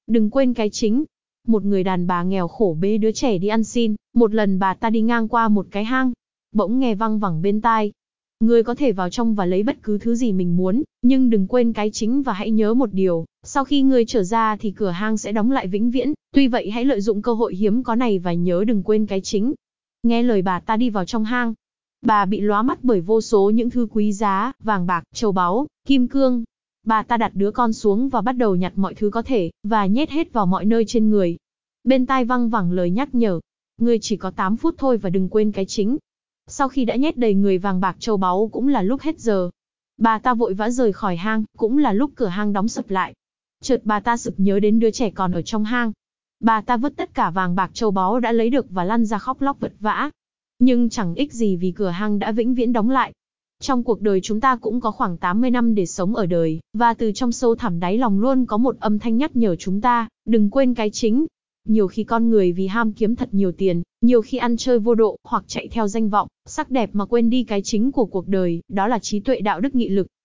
Đừng quên cái chính. Một người đàn bà nghèo khổ bế đứa trẻ đi ăn xin, một lần bà ta đi ngang qua một cái hang. Bỗng nghe văng vẳng bên tai. Ngươi có thể vào trong và lấy bất cứ thứ gì mình muốn, nhưng đừng quên cái chính và hãy nhớ một điều, sau khi ngươi trở ra thì cửa hang sẽ đóng lại vĩnh viễn, tuy vậy hãy lợi dụng cơ hội hiếm có này và nhớ đừng quên cái chính. Nghe lời bà ta đi vào trong hang. Bà bị lóa mắt bởi vô số những thứ quý giá, vàng bạc, châu báu, kim cương. Bà ta đặt đứa con xuống và bắt đầu nhặt mọi thứ có thể, và nhét hết vào mọi nơi trên người. Bên tai văng vẳng lời nhắc nhở. Ngươi chỉ có 8 phút thôi và đừng quên cái chính. Sau khi đã nhét đầy người vàng bạc châu báu cũng là lúc hết giờ. Bà ta vội vã rời khỏi hang, cũng là lúc cửa hang đóng sập lại. Chợt bà ta sực nhớ đến đứa trẻ còn ở trong hang. Bà ta vứt tất cả vàng bạc châu báu đã lấy được và lăn ra khóc lóc vật vã. Nhưng chẳng ích gì vì cửa hang đã vĩnh viễn đóng lại. Trong cuộc đời chúng ta cũng có khoảng 80 năm để sống ở đời, và từ trong sâu thẳm đáy lòng luôn có một âm thanh nhắc nhở chúng ta, đừng quên cái chính. Nhiều khi con người vì ham kiếm thật nhiều tiền, nhiều khi ăn chơi vô độ, hoặc chạy theo danh vọng, sắc đẹp mà quên đi cái chính của cuộc đời, đó là trí tuệ đạo đức nghị lực.